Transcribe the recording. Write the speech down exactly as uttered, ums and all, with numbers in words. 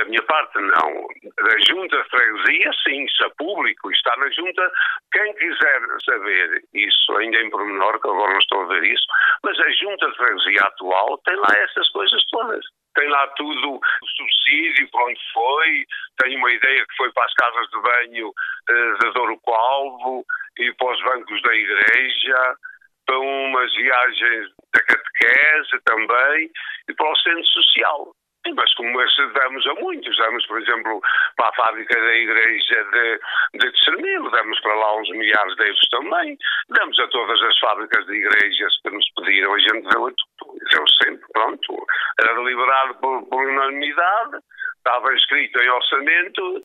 minha parte, não. Da Junta de Freguesia, sim, isso é público, está na Junta. Quem quiser saber isso, ainda em pormenor, que agora não estou a ver isso, mas a Junta de Freguesia atual tem lá essas coisas todas. Tem lá tudo, o subsídio, para onde foi, tem uma ideia que foi para as casas de banho uh, de Douro Calvo e para os bancos da igreja, para umas viagens da catequese também e para o centro social. Mas como esse damos a muitos, damos, por exemplo, para a fábrica da igreja de, de Tsermil, damos para lá uns milhares de euros também, damos a todas as fábricas de igrejas que nos pediram, a gente deu a tudo, deu sempre, pronto, era deliberado por, por unanimidade, estava escrito em orçamento